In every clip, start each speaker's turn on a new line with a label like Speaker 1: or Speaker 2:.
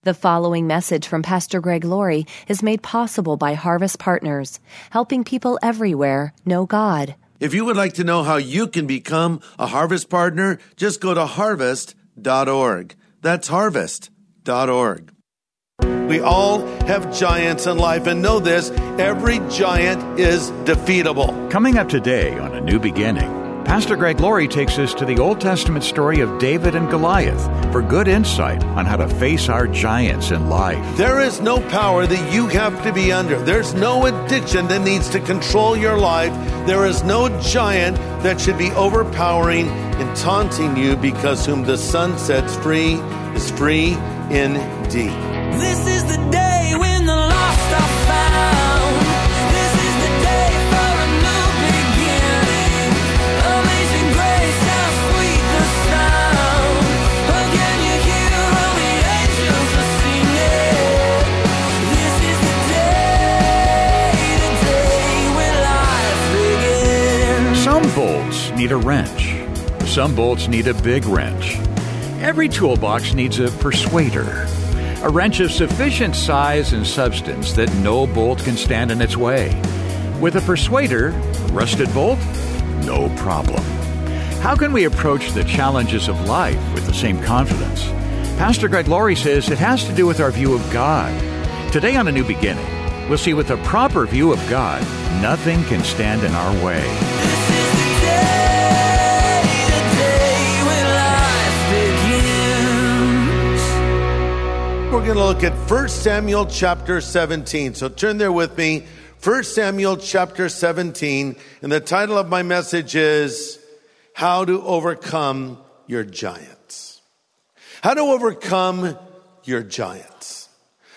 Speaker 1: The following message from Pastor Greg Laurie is made possible by Harvest Partners, helping people everywhere know God.
Speaker 2: If you would like to know how you can become a Harvest Partner, just go to harvest.org. That's harvest.org. We all have giants in life, and know this, every giant is defeatable.
Speaker 3: Coming up today on A New Beginning, Pastor Greg Laurie takes us to the Old Testament story of David and Goliath for good insight on how to face our giants in life.
Speaker 2: There is no power that you have to be under. There's no addiction that needs to control your life. There is no giant that should be overpowering and taunting you, because whom the Son sets free is free indeed.
Speaker 4: This is the day when the lost are found. This is the day for a new beginning. Amazing grace, how sweet the sound. Again you hear all the angels are singing. This is the day when life begins.
Speaker 3: Some bolts need a wrench. Some bolts need a big wrench. Every toolbox needs a persuader. A wrench of sufficient size and substance that no bolt can stand in its way. With a persuader, a rusted bolt, no problem. How can we approach the challenges of life with the same confidence? Pastor Greg Laurie says it has to do with our view of God. Today on A New Beginning, we'll see with a proper view of God, nothing can stand in our way.
Speaker 4: This is the day when life begins.
Speaker 2: We're going to look at 1 Samuel chapter 17. So turn there with me. 1 Samuel chapter 17. And the title of my message is How to Overcome Your Giants. How to overcome your giants.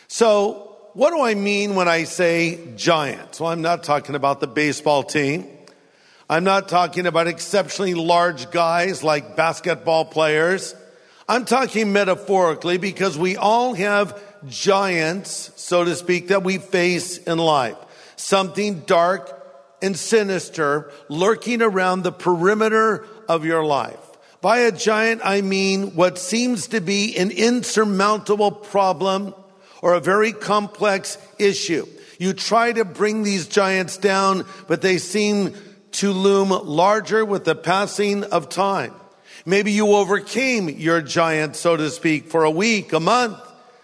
Speaker 2: So what do I mean when I say giants? Well, I'm not talking about the baseball team. I'm not talking about exceptionally large guys like basketball players. I'm talking metaphorically, because we all have giants, so to speak, that we face in life. Something dark and sinister lurking around the perimeter of your life. By a giant, I mean what seems to be an insurmountable problem or a very complex issue. You try to bring these giants down, but they seem to loom larger with the passing of time. Maybe you overcame your giant, so to speak, for a week, a month,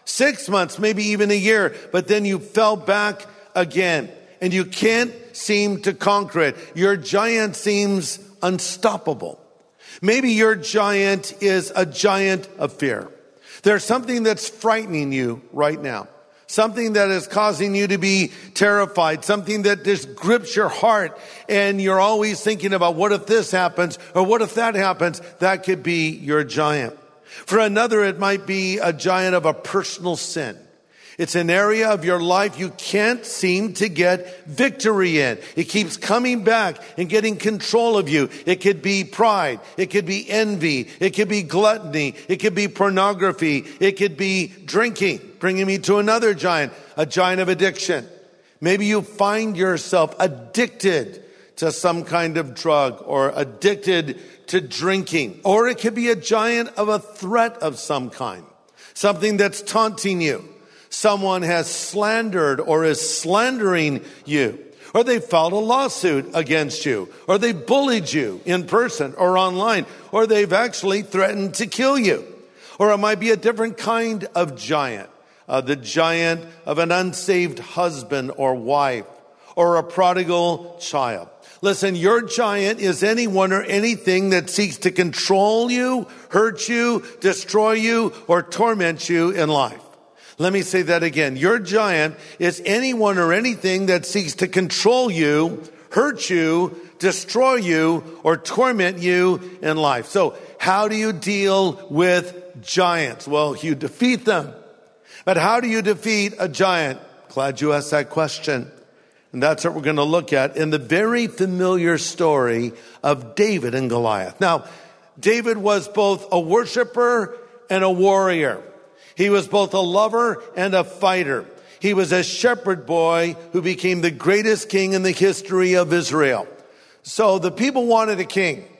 Speaker 2: 6 months, maybe even a year, but then you fell back again and you can't seem to conquer it. Your giant seems unstoppable. Maybe your giant is a giant of fear. There's something that's frightening you right now. Something that is causing you to be terrified. Something that just grips your heart. And you're always thinking about, what if this happens? Or what if that happens? That could be your giant. For another, it might be a giant of a personal sin. It's an area of your life you can't seem to get victory in. It keeps coming back and getting control of you. It could be pride. It could be envy. It could be gluttony. It could be pornography. It could be drinking. Bringing me to another giant, a giant of addiction. Maybe you find yourself addicted to some kind of drug or addicted to drinking. Or it could be a giant of a threat of some kind. Something that's taunting you. Someone has slandered or is slandering you. Or they filed a lawsuit against you. Or they bullied you in person or online. Or they've actually threatened to kill you. Or it might be a different kind of giant. The giant of an unsaved husband or wife. Or a prodigal child. Listen, your giant is anyone or anything that seeks to control you, hurt you, destroy you, or torment you in life. Let me say that again. Your giant is anyone or anything that seeks to control you, hurt you, destroy you, or torment you in life. So how do you deal with giants? Well, you defeat them. But how do you defeat a giant? Glad you asked that question. And that's what we're going to look at in the very familiar story of David and Goliath. Now, David was both a worshiper and a warrior. He was both a lover and a fighter. He was a shepherd boy who became the greatest king in the history of Israel. So the people wanted a king.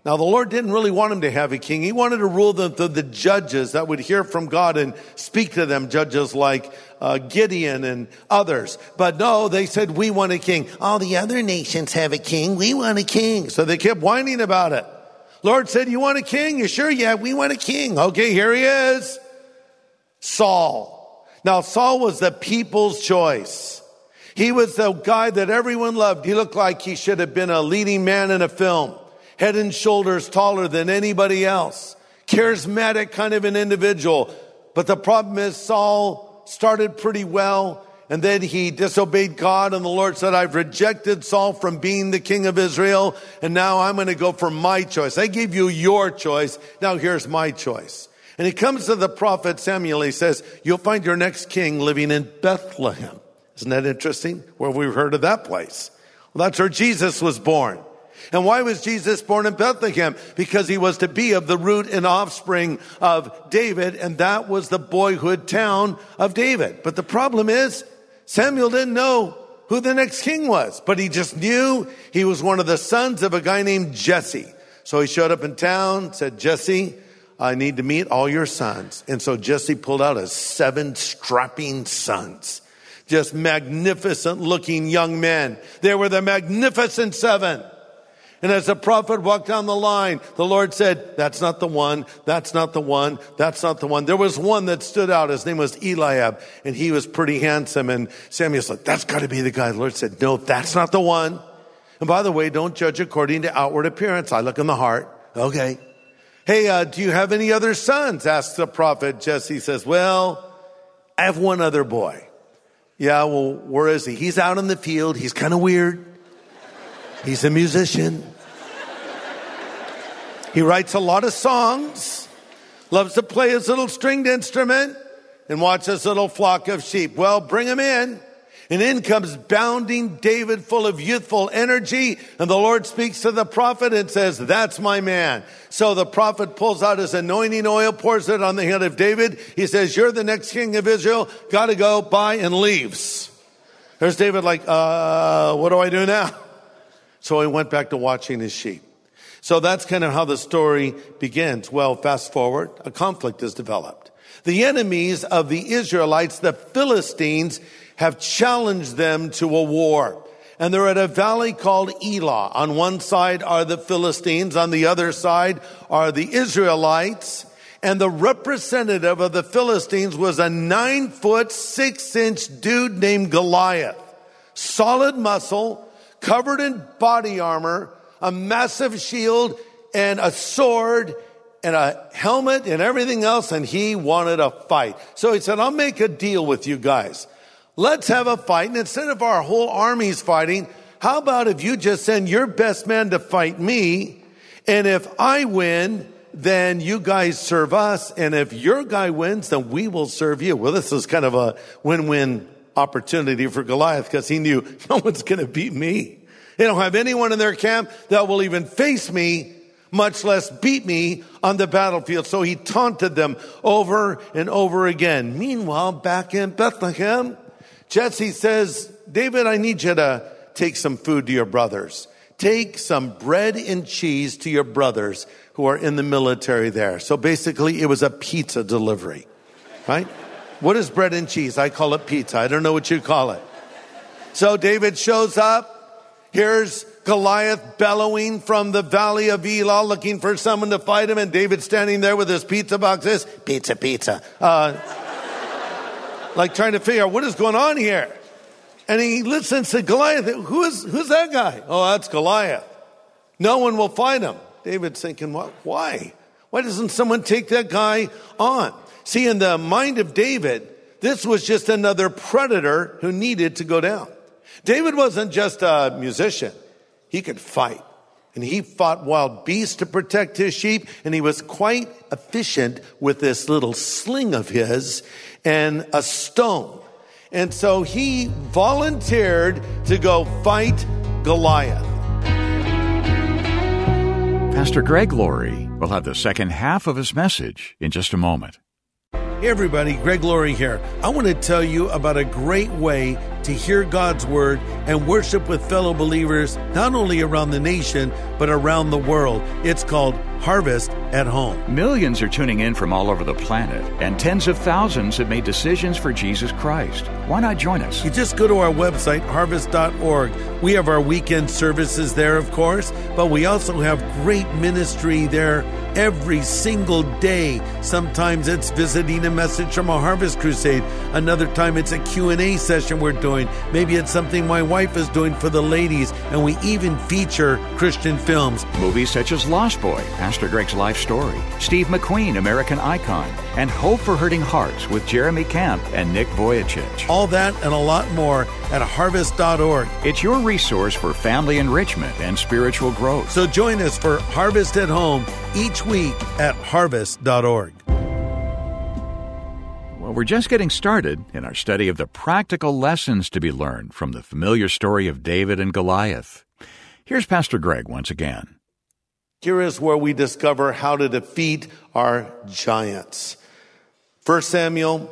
Speaker 2: Now, the Lord didn't really want him to have a king. He wanted to rule them through the judges that would hear from God and speak to them, judges like Gideon and others. But no, they said, we want a king. All the other nations have a king. We want a king. So they kept whining about it. Lord said, you want a king? You sure? Yeah, we want a king. Okay, here he is. Saul. Now, Saul was the people's choice. He was the guy that everyone loved. He looked like he should have been a leading man in a film. Head and shoulders taller than anybody else. Charismatic kind of an individual. But the problem is Saul started pretty well, and then he disobeyed God, and the Lord said, I've rejected Saul from being the king of Israel, and now I'm going to go for my choice. I gave you your choice. Now here's my choice. And he comes to the prophet Samuel. He says, you'll find your next king living in Bethlehem. Isn't that interesting? Well, we've heard of that place. Well, that's where Jesus was born. And why was Jesus born in Bethlehem? Because he was to be of the root and offspring of David, and that was the boyhood town of David. But the problem is, Samuel didn't know who the next king was, but he just knew he was one of the sons of a guy named Jesse. So he showed up in town, said, Jesse, I need to meet all your sons. And so Jesse pulled out his 7 strapping sons. Just magnificent looking young men. They were the magnificent 7. And as the prophet walked down the line, the Lord said, that's not the one, that's not the one, that's not the one. There was one that stood out. His name was Eliab, and he was pretty handsome. And Samuel said, that's got to be the guy. The Lord said, no, that's not the one. And by the way, don't judge according to outward appearance. I look in the heart. Okay. Hey, do you have any other sons? Asked the prophet. Jesse says, well, I have one other boy. Yeah, well, where is he? He's out in the field. He's kind of weird. He's a musician. He writes a lot of songs, loves to play his little stringed instrument, and watch his little flock of sheep. Well, bring him in. And in comes bounding David, full of youthful energy. And the Lord speaks to the prophet and says, that's my man. So the prophet pulls out his anointing oil, pours it on the head of David. He says, you're the next king of Israel. Got to go, bye, and leaves. There's David like, what do I do now? So he went back to watching his sheep. So that's kind of how the story begins. Well, fast forward, a conflict is developed. The enemies of the Israelites, the Philistines, have challenged them to a war. And they're at a valley called Elah. On one side are the Philistines. On the other side are the Israelites. And the representative of the Philistines was a 9-foot, 6-inch dude named Goliath. Solid muscle, covered in body armor, a massive shield, and a sword, and a helmet, and everything else. And he wanted a fight. So he said, I'll make a deal with you guys. Let's have a fight. And instead of our whole armies fighting, how about if you just send your best man to fight me? And if I win, then you guys serve us. And if your guy wins, then we will serve you. Well, this is kind of a win-win opportunity for Goliath because he knew no one's going to beat me. They don't have anyone in their camp that will even face me, much less beat me on the battlefield. So he taunted them over and over again. Meanwhile, back in Bethlehem, Jesse says, David, I need you to take some food to your brothers. Take some bread and cheese to your brothers who are in the military there. So basically, it was a pizza delivery, right? What is bread and cheese? I call it pizza. I don't know what you call it. So David shows up. Here's Goliath bellowing from the valley of Elah, looking for someone to fight him. And David standing there with his pizza boxes. Pizza, pizza. Like trying to figure out what is going on here. And he listens to Goliath. Who's that guy? Oh, that's Goliath. No one will fight him. David's thinking, what? Why? Why doesn't someone take that guy on? See, in the mind of David, this was just another predator who needed to go down. David wasn't just a musician. He could fight. And he fought wild beasts to protect his sheep. And he was quite efficient with this little sling of his and a stone. And so he volunteered to go fight Goliath.
Speaker 3: Pastor Greg Laurie will have the second half of his message in just a moment.
Speaker 2: Hey everybody, Greg Laurie here. I want to tell you about a great way to hear God's Word and worship with fellow believers, not only around the nation, but around the world. It's called Harvest at Home.
Speaker 3: Millions are tuning in from all over the planet, and tens of thousands have made decisions for Jesus Christ. Why not join us?
Speaker 2: You just go to our website, harvest.org. We have our weekend services there, of course, but we also have great ministry there every single day. Sometimes it's visiting a message from a Harvest Crusade. Another time it's a Q&A session we're doing. Maybe it's something my wife is doing for the ladies, and we even feature Christian films.
Speaker 3: Movies such as Lost Boy, Pastor Greg's life story, Steve McQueen, American Icon, and Hope for Hurting Hearts with Jeremy Camp and Nick Vujicic.
Speaker 2: All that and a lot more at harvest.org.
Speaker 3: It's your resource for family enrichment and spiritual growth.
Speaker 2: So join us for Harvest at Home each week at harvest.org.
Speaker 3: Well, we're just getting started in our study of the practical lessons to be learned from the familiar story of David and Goliath. Here's Pastor Greg once again.
Speaker 2: Here is where we discover how to defeat our giants. 1 Samuel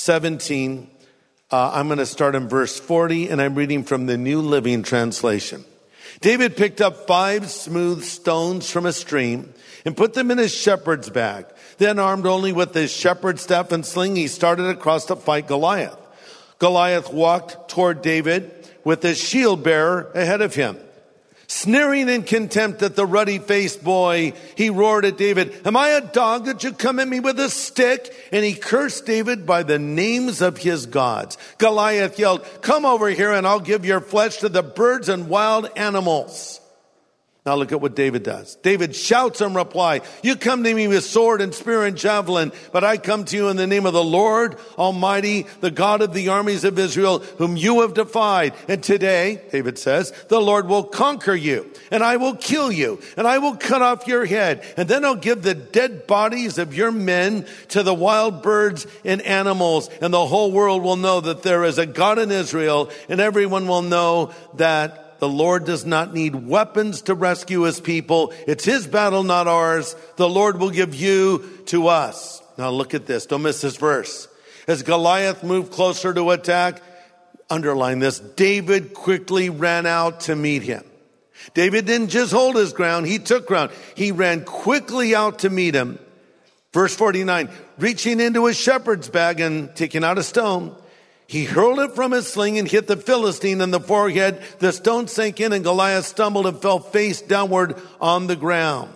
Speaker 2: 17, I'm going to start in verse 40, and I'm reading from the New Living Translation. David picked up 5 smooth stones from a stream and put them in his shepherd's bag. Then, armed only with his shepherd's staff and sling, he started across to fight Goliath. Goliath walked toward David with his shield bearer ahead of him. Sneering in contempt at the ruddy-faced boy, he roared at David, "Am I a dog that you come at me with a stick?" And he cursed David by the names of his gods. Goliath yelled, "Come over here and I'll give your flesh to the birds and wild animals." Now look at what David does. David shouts in reply, "You come to me with sword and spear and javelin, but I come to you in the name of the Lord Almighty, the God of the armies of Israel, whom you have defied. And today," David says, "the Lord will conquer you, and I will kill you, and I will cut off your head, and then I'll give the dead bodies of your men to the wild birds and animals, and the whole world will know that there is a God in Israel, and everyone will know that the Lord does not need weapons to rescue his people. It's his battle, not ours. The Lord will give you to us." Now look at this. Don't miss this verse. As Goliath moved closer to attack, underline this, David quickly ran out to meet him. David didn't just hold his ground. He took ground. He ran quickly out to meet him. Verse 49, reaching into his shepherd's bag and taking out a stone, he hurled it from his sling and hit the Philistine in the forehead. The stone sank in and Goliath stumbled and fell face downward on the ground.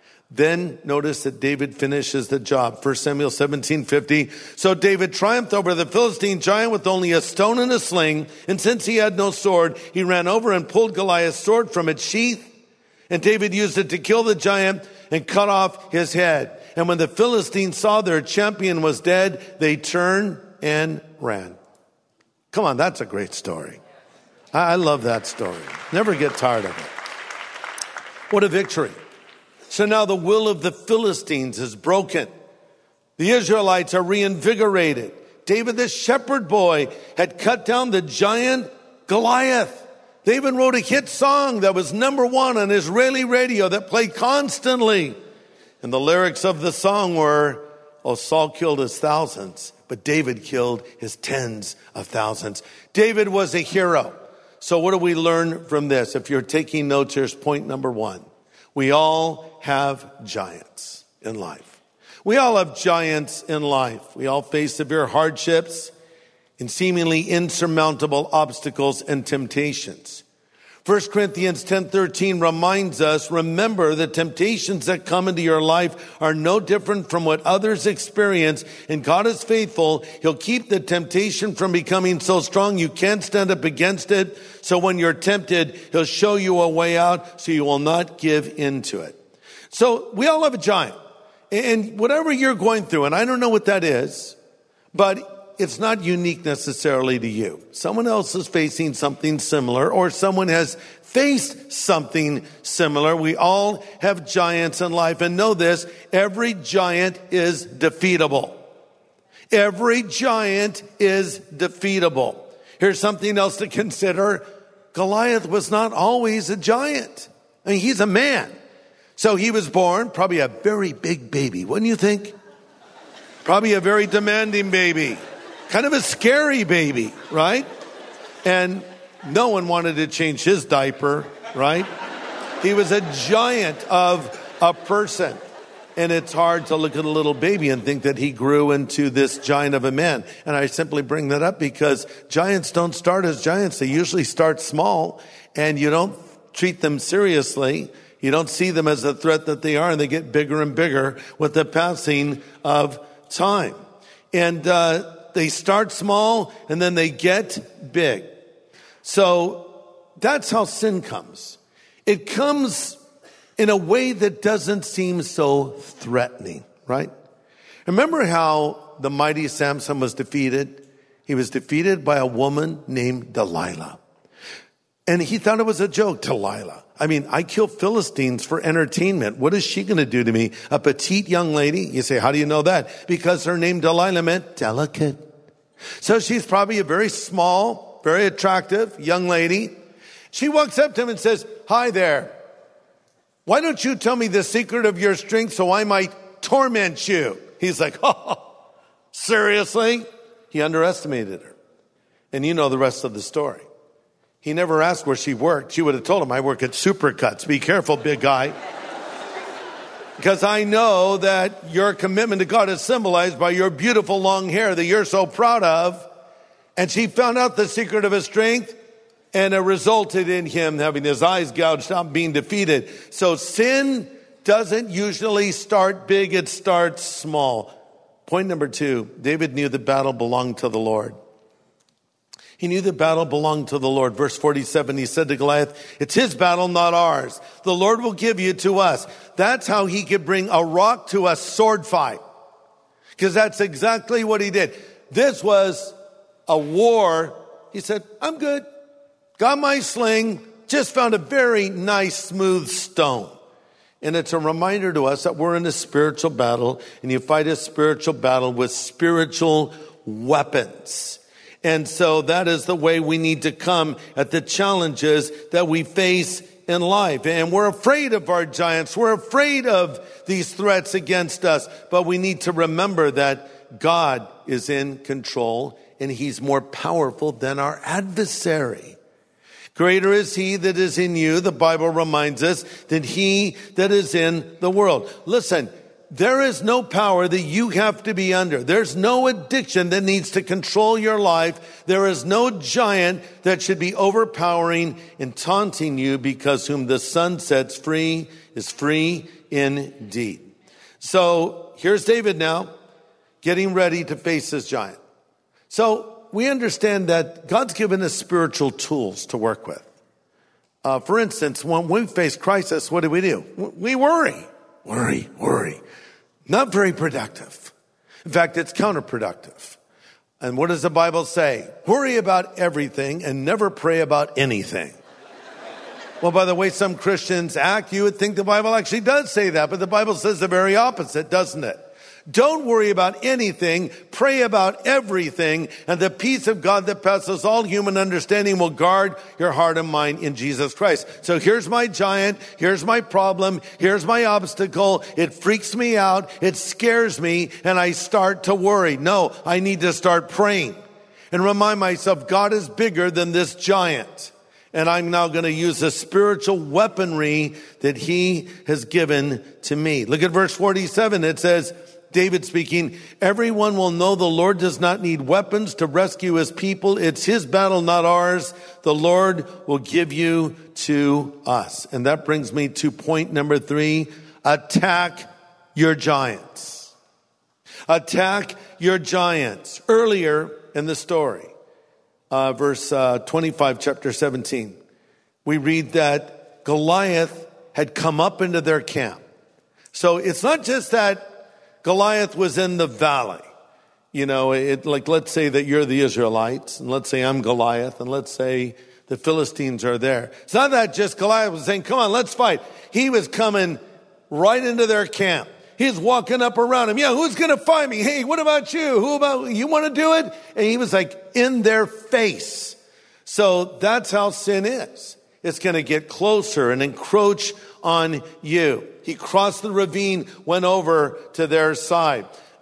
Speaker 2: Then notice that David finishes the job. 1 Samuel 17:50. So David triumphed over the Philistine giant with only a stone and a sling. And since he had no sword, he ran over and pulled Goliath's sword from its sheath. And David used it to kill the giant and cut off his head. And when the Philistines saw their champion was dead, they turned and ran. Come on, that's a great story. I love that story. Never get tired of it. What a victory. So now the will of the Philistines is broken. The Israelites are reinvigorated. David, the shepherd boy, had cut down the giant Goliath. They even wrote a hit song that was #1 on Israeli radio that played constantly. And the lyrics of the song were, "Oh, Saul killed his thousands, but David killed his tens of thousands." David was a hero. So what do we learn from this? If you're taking notes, here's point number 1. We all have giants in life. We all have giants in life. We all face severe hardships and seemingly insurmountable obstacles and temptations. 1 Corinthians 10:13 reminds us, remember the temptations that come into your life are no different from what others experience, and God is faithful. He'll keep the temptation from becoming so strong you can't stand up against it. So when you're tempted, he'll show you a way out so you will not give in to it. So we all have a giant. And whatever you're going through, and I don't know what that is, but it's not unique necessarily to you. Someone else is facing something similar, or someone has faced something similar. We all have giants in life, and know this, every giant is defeatable. Every giant is defeatable. Here's something else to consider. Goliath was not always a giant. I mean, he's a man. So he was born probably a very big baby, wouldn't you think? Probably a very demanding baby. Kind of a scary baby, right? And no one wanted to change his diaper, right? He was a giant of a person. And it's hard to look at a little baby and think that he grew into this giant of a man. And I simply bring that up because giants don't start as giants. They usually start small, and you don't treat them seriously. You don't see them as the threat that they are, and they get bigger and bigger with the passing of time. And they start small, and then they get big. So that's how sin comes. It comes in a way that doesn't seem so threatening, right? Remember how the mighty Samson was defeated? He was defeated by a woman named Delilah. And he thought it was a joke, Delilah. I mean, I kill Philistines for entertainment. What is she going to do to me? A petite young lady? You say, how do you know that? Because her name Delilah meant delicate. So she's probably a very small, very attractive young lady. She walks up to him and says, hi there. Why don't you tell me the secret of your strength so I might torment you? He's like, oh, seriously? He underestimated her. And you know the rest of the story. He never asked where she worked. She would have told him, I work at Supercuts. Be careful, big guy. Because I know that your commitment to God is symbolized by your beautiful long hair that you're so proud of. And she found out the secret of his strength, and it resulted in him having his eyes gouged out, being defeated. So sin doesn't usually start big, it starts small. Point number 2, David knew the battle belonged to the Lord. He knew the battle belonged to the Lord. Verse 47, he said to Goliath, it's his battle, not ours. The Lord will give you to us. That's how he could bring a rock to a sword fight. Because that's exactly what he did. This was a war. He said, I'm good. Got my sling, just found a very nice, smooth stone. And it's a reminder to us that we're in a spiritual battle, and you fight a spiritual battle with spiritual weapons. And so that is the way we need to come at the challenges that we face in life. And we're afraid of our giants. We're afraid of these threats against us. But we need to remember that God is in control, and he's more powerful than our adversary. Greater is he that is in you, the Bible reminds us, than he that is in the world. Listen, there is no power that you have to be under. There's no addiction that needs to control your life. There is no giant that should be overpowering and taunting you, because whom the Son sets free is free indeed. So here's David now getting ready to face this giant. So we understand that God's given us spiritual tools to work with. For instance, when we face crisis, what do? We worry. Not very productive. In fact, it's counterproductive. And what does the Bible say? Worry about everything and never pray about anything. Well, by the way some Christians act, you would think the Bible actually does say that, but the Bible says the very opposite, doesn't it? Don't worry about anything, pray about everything, and the peace of God that passes all human understanding will guard your heart and mind in Jesus Christ. So here's my giant, here's my problem, here's my obstacle. It freaks me out, it scares me, and I start to worry. No, I need to start praying and remind myself God is bigger than this giant. And I'm now going to use the spiritual weaponry that he has given to me. Look at verse 47. It says, David speaking, everyone will know the Lord does not need weapons to rescue his people. It's his battle, not ours. The Lord will give you to us. And that brings me to point number 3. Attack your giants. Attack your giants. Earlier in the story, verse 25, chapter 17, we read that Goliath had come up into their camp. So it's not just that Goliath was in the valley. You know, like let's say that you're the Israelites, and let's say I'm Goliath, and let's say the Philistines are there. It's not that just Goliath was saying, come on, let's fight. He was coming right into their camp. He's walking up around him. Yeah, who's going to fight me? Hey, what about you? Who about you want to do it? And he was like in their face. So that's how sin is. It's going to get closer and encroach on you. He crossed the ravine, went over to their side.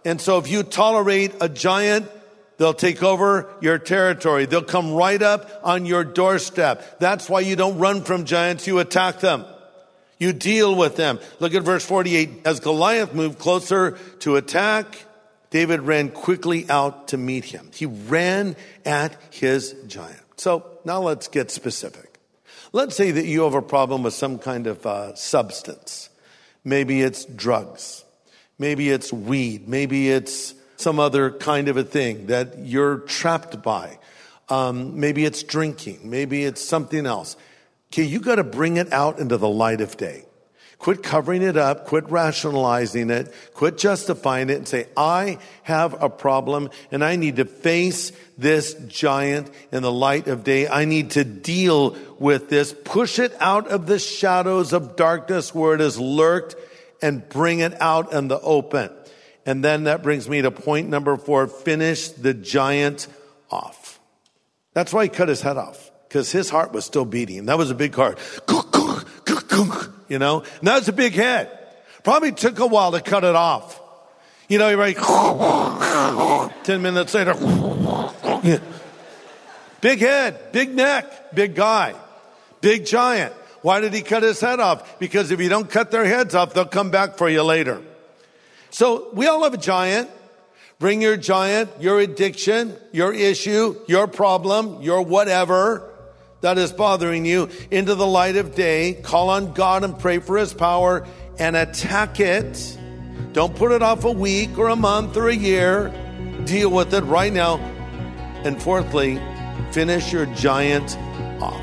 Speaker 2: And so if you tolerate a giant, they'll take over your territory. They'll come right up on your doorstep. That's why you don't run from giants. You attack them. You deal with them. Look at verse 48. As Goliath moved closer to attack, David ran quickly out to meet him. He ran at his giant. So now let's get specific. Let's say that you have a problem with some kind of substance. Maybe it's drugs. Maybe it's weed. Maybe it's some other kind of a thing that you're trapped by. Maybe it's drinking. Maybe it's something else. Okay, you got to bring it out into the light of day. Quit covering it up. Quit rationalizing it. Quit justifying it and say, I have a problem and I need to face this giant in the light of day. I need to deal with this. Push it out of the shadows of darkness where it has lurked and bring it out in the open. And then that brings me to point number 4. Finish the giant off. That's why he cut his head off, because his heart was still beating. That was a big heart. You know, and that was a big head. Probably took a while to cut it off. You know, you're right. 10 minutes later. Yeah. Big head, big neck, big guy, big giant. Why did he cut his head off? Because if you don't cut their heads off, they'll come back for you later. So we all have a giant. Bring your giant, your addiction, your issue, your problem, your whatever that is bothering you into the light of day. Call on God and pray for his power and attack it. Don't put it off a week or a month or a year. Deal with it right now. And fourthly, finish your giant off.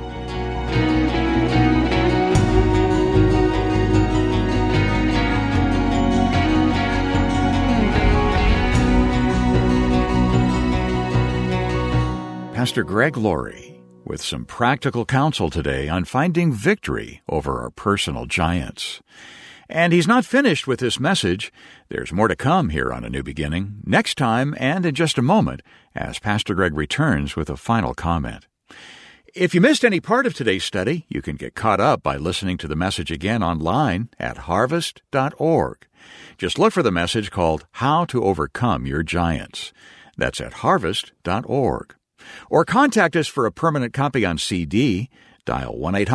Speaker 3: Pastor Greg Laurie with some practical counsel today on finding victory over our personal giants. And he's not finished with this message. There's more to come here on A New Beginning, next time and in just a moment, as Pastor Greg returns with a final comment. If you missed any part of today's study, you can get caught up by listening to the message again online at harvest.org. Just look for the message called How to Overcome Your Giants. That's at harvest.org. Or contact us for a permanent copy on CD. Dial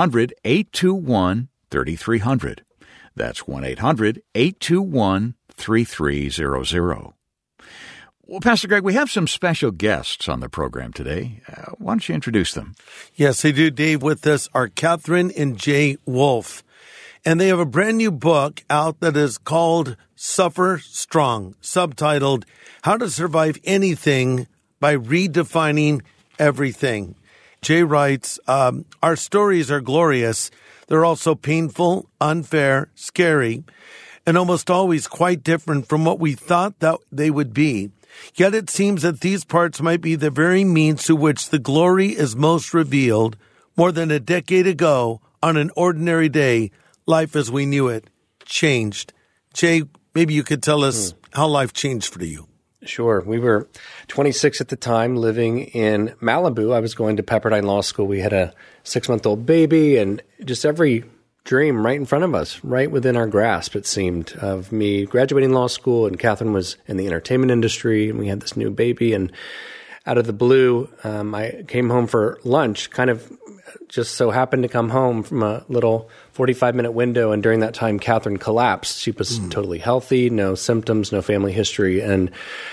Speaker 3: 1-800-821-3300. That's 1-800-821-3300. Well, Pastor Greg, we have some special guests on the program today. Why don't you introduce them?
Speaker 2: Yes, I do, Dave. With us are Catherine and Jay Wolf. And they have a brand new book out that is called Suffer Strong, subtitled How to Survive Anything by Redefining Everything. Jay writes, our stories are glorious. They're also painful, unfair, scary, and almost always quite different from what we thought that they would be. Yet it seems that these parts might be the very means to which the glory is most revealed. More than a decade ago, on an ordinary day, life as we knew it changed. Jay, maybe you could tell us how life changed for you.
Speaker 5: Sure. We were 26 at the time, living in Malibu. I was going to Pepperdine Law School. We had a 6-month-old baby, and just every dream right in front of us, right within our grasp, it seemed, of me graduating law school, and Catherine was in the entertainment industry, and we had this new baby. And out of the blue, I came home for lunch, kind of just so happened to come home from a little 45-minute window, and during that time, Catherine collapsed. She was totally healthy, no symptoms, no family history, and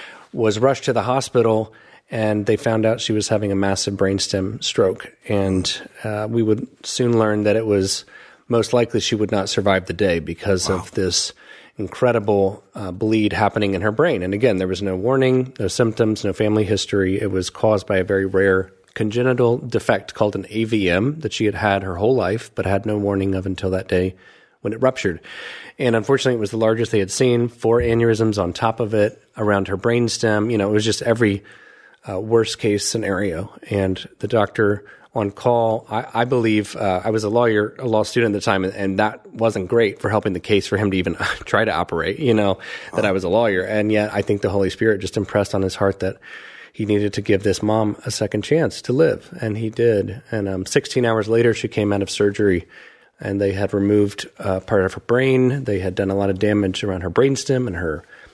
Speaker 5: was rushed to the hospital, and they found out she was having a massive brainstem stroke. And we would soon learn that it was most likely she would not survive the day because of this incredible bleed happening in her brain. And again, there was no warning, no symptoms, no family history. It was caused by a very rare congenital defect called an AVM that she had had her whole life, but had no warning of until that day when it ruptured. And unfortunately, it was the largest they had seen, 4 aneurysms on top of it around her brainstem. You know, it was just every worst case scenario. And the doctor on call, I believe, I was a law student at the time, and that wasn't great for helping the case for him to even try to operate, that I was a lawyer. And yet I think the Holy Spirit just impressed on his heart that he needed to give this mom a second chance to live. And he did. And 16 hours later, she came out of surgery, and they had removed part of her brain. They had done a lot of damage around her brainstem and her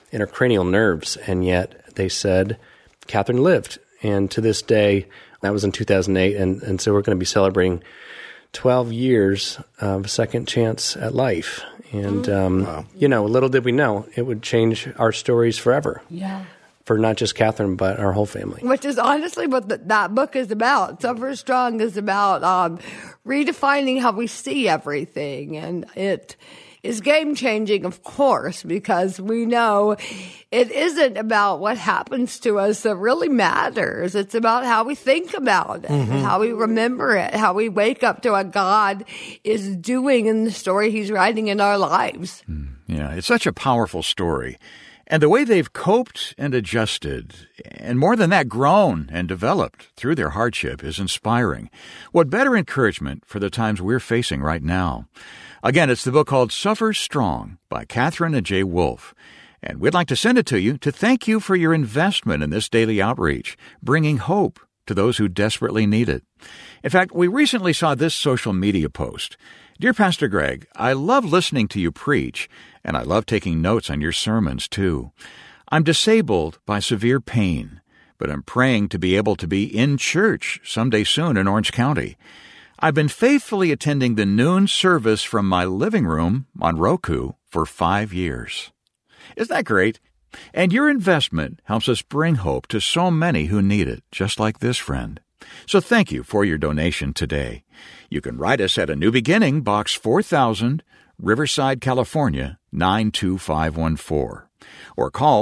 Speaker 5: intracranial nerves, and yet they said Catherine lived. And to this day, that was in 2008, and so we're going to be celebrating 12 years of a second chance at life. And, little did we know, it would change our stories forever.
Speaker 6: Yeah.
Speaker 5: For not just Catherine, but our whole family.
Speaker 6: Which is honestly what that book is about. Suffer Strong is about redefining how we see everything. And it is game-changing, of course, because we know it isn't about what happens to us that really matters. It's about how we think about it, how we remember it, how we wake up to what God is doing in the story He's writing in our lives.
Speaker 3: Yeah, it's such a powerful story. And the way they've coped and adjusted, and more than that, grown and developed through their hardship is inspiring. What better encouragement for the times we're facing right now? Again, it's the book called Suffer Strong by Catherine and Jay Wolf. And we'd like to send it to you to thank you for your investment in this daily outreach, bringing hope to those who desperately need it. In fact, we recently saw this social media post. Dear Pastor Greg, I love listening to you preach, and I love taking notes on your sermons, too. I'm disabled by severe pain, but I'm praying to be able to be in church someday soon in Orange County. I've been faithfully attending the noon service from my living room on Roku for 5 years. Isn't that great? And your investment helps us bring hope to so many who need it, just like this friend. So thank you for your donation today. You can write us at A New Beginning, Box 4000, Riverside, California, 92514. Or call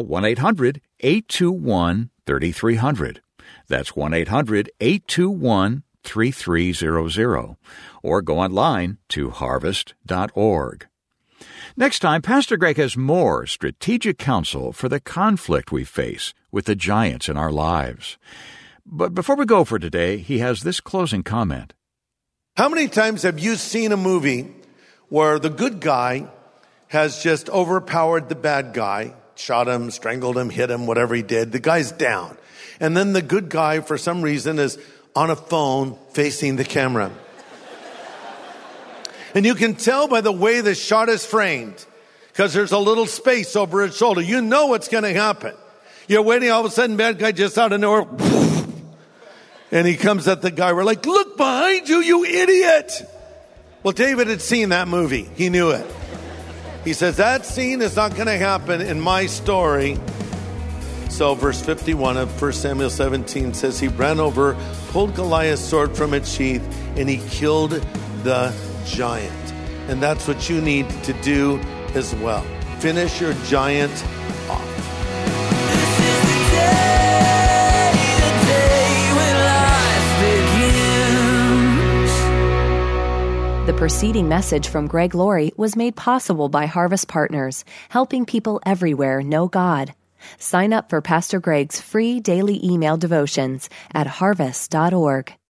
Speaker 3: 1-800-821-3300. That's 1-800-821-3300. Or go online to harvest.org. Next time, Pastor Greg has more strategic counsel for the conflict we face with the giants in our lives. But before we go for today, he has this closing comment.
Speaker 2: How many times have you seen a movie where the good guy has just overpowered the bad guy, shot him, strangled him, hit him, whatever he did? The guy's down. And then the good guy, for some reason, is on a phone facing the camera. And you can tell by the way the shot is framed, because there's a little space over his shoulder. You know what's going to happen. You're waiting, all of a sudden, bad guy just out of nowhere, and he comes at the guy. We're like, look behind you, you idiot. Well, David had seen that movie. He knew it. He says, that scene is not going to happen in my story. So verse 51 of 1 Samuel 17 says, he ran over, pulled Goliath's sword from its sheath, and he killed the giant. And that's what you need to do as well. Finish your giant off.
Speaker 1: The preceding message from Greg Laurie was made possible by Harvest Partners, helping people everywhere know God. Sign up for Pastor Greg's free daily email devotions at harvest.org.